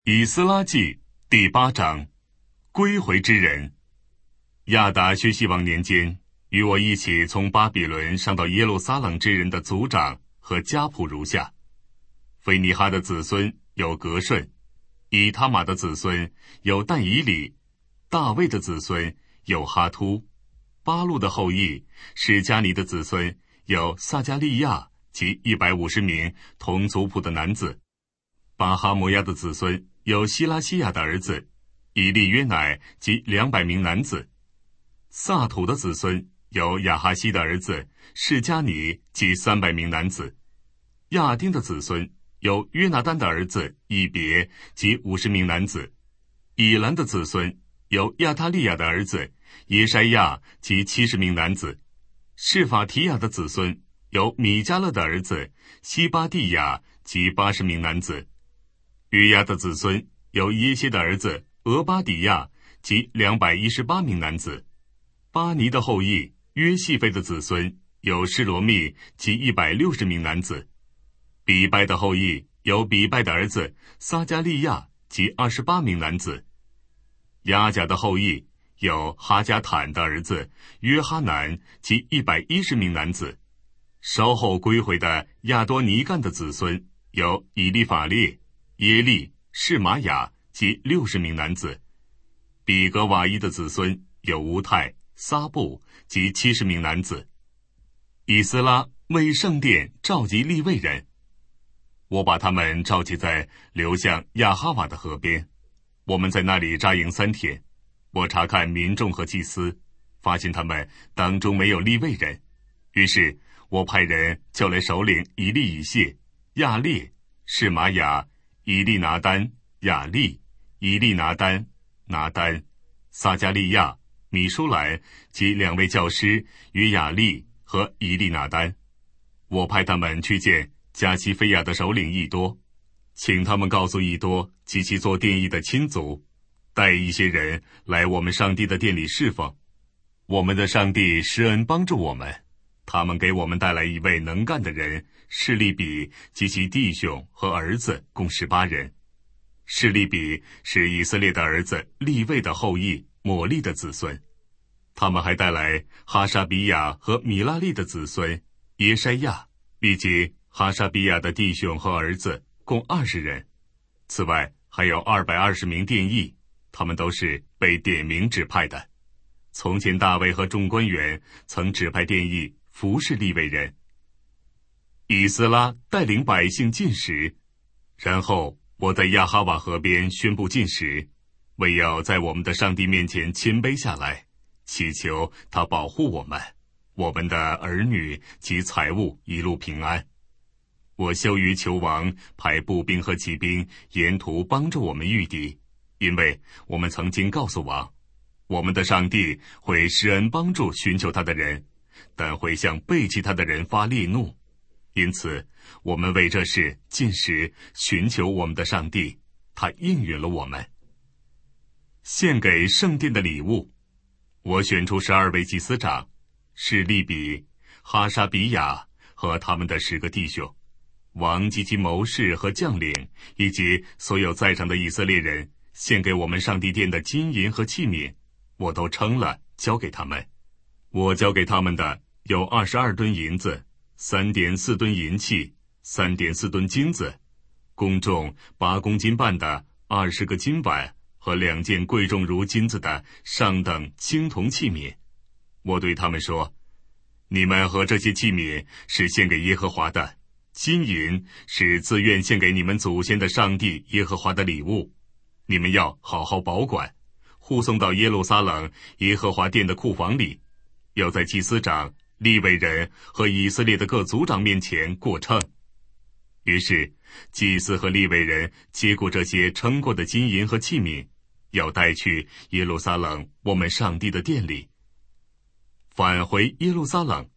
以斯拉记第8章，归回之人。亚达薛西王年间，与我一起从巴比伦上到耶路撒冷之人的族长和家谱如下：菲尼哈的子孙有革顺，以他玛的子孙有但以理，大卫的子孙有哈突，巴路的后裔是加尼的子孙有撒加利亚及150名同族谱的男子，巴哈摩亚的子孙有希拉西亚的儿子以利约乃及200名男子，萨土的子孙有亚哈西的儿子示加尼及300名男子，亚丁的子孙有约拿单的儿子以别及50名男子，以兰的子孙有亚他利亚的儿子耶筛亚及70名男子，示法提亚的子孙有米迦勒的儿子西巴蒂亚及80名男子，约押的子孙有耶歇的儿子俄巴底亚及218名男子，巴尼的后裔约细费的子孙有示罗密及160名男子，比拜的后裔有比拜的儿子撒加利亚及28名男子，亚甲的后裔有哈加坦的儿子约哈南及110名男子，稍后归回的亚多尼干的子孙有以利法列、耶利、示玛雅及60名男子，比格瓦伊的子孙有乌泰、撒布及70名男子。以斯拉为圣殿召集利未人，我把他们召集在流向亚哈瓦的河边，我们在那里扎营3天。我查看民众和祭司，发现他们当中没有利未人，于是我派人叫来首领以利以谢、亚列、示玛雅、以利拿单、亚利、以利拿单、拿单、撒加利亚、米舒兰及2位教师约亚利和以利拿单。我派他们去见加西菲亚的首领益多，请他们告诉益多及其做殿役的亲族，带一些人来我们上帝的殿里侍奉。我们的上帝施恩帮助我们，他们给我们带来一位能干的人示利比及其弟兄和儿子共18人。示利比是以色列的儿子利未的后裔抹利的子孙，他们还带来哈沙比亚和米拉利的子孙耶筛亚以及哈沙比亚的弟兄和儿子共20人。此外还有220名殿役，他们都是被点名指派的。从前大卫和众官员曾指派殿役服侍利未人。以斯拉带领百姓进食，然后我在亚哈瓦河边宣布禁食，为要在我们的上帝面前谦卑下来，祈求他保护我们、我们的儿女及财物一路平安。我羞于求王派步兵和骑兵沿途帮助我们御敌，因为我们曾经告诉王，我们的上帝会施恩帮助寻求他的人，但会向背弃他的人发烈怒。因此我们为这事禁食，寻求我们的上帝，他应允了我们。献给圣殿的礼物，我选出12位祭司长，是利比、哈沙比亚和他们的10个弟兄，王及其谋士和将领，以及所有在场的以色列人，献给我们上帝殿的金银和器皿，我都称了，交给他们。我交给他们的有22吨银子、3.4吨银器、3.4吨金子，共重8公斤半的20个金碗和2件贵重如金子的上等青铜器皿。我对他们说，你们和这些器皿是献给耶和华的，金银是自愿献给你们祖先的上帝耶和华的礼物，你们要好好保管，护送到耶路撒冷耶和华殿的库房里，要在祭司长、利未人和以色列的各族长面前过称。于是祭司和利未人接过这些称过的金银和器皿，要带去耶路撒冷我们上帝的殿里。返回耶路撒冷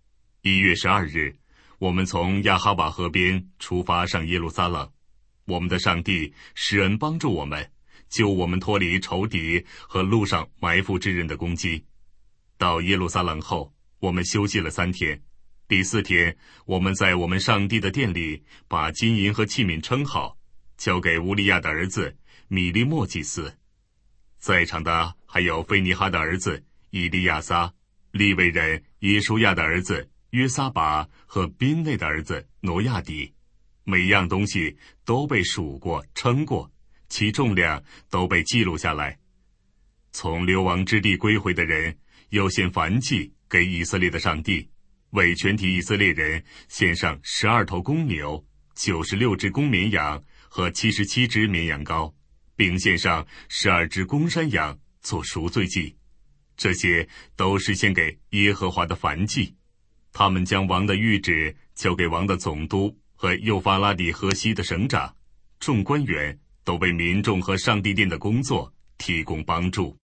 ，1月12日，我们从亚哈瓦河边出发上耶路撒冷。我们的上帝施恩帮助我们，救我们脱离仇敌和路上埋伏之人的攻击。到耶路撒冷后，我们休息了3天。第4天，我们在我们上帝的殿里把金银和器皿称好， 交给乌利亚的儿子米利莫祭司。在场的还有菲尼哈的儿子以利亚撒、利未人耶书亚的儿子约撒拔和宾内的儿子挪亚底。每样东西都被数过、称过，其重量都被记录下来。从流亡之地归回的人，又献燔祭给以色列的上帝，为全体以色列人献上12头公牛、96只公绵羊和77只绵羊羔，并献上12只公山羊做赎罪祭。这些都是献给耶和华的燔祭。他们将王的谕旨交给王的总督和幼发拉底河西的省长，众官员都为民众和上帝殿的工作提供帮助。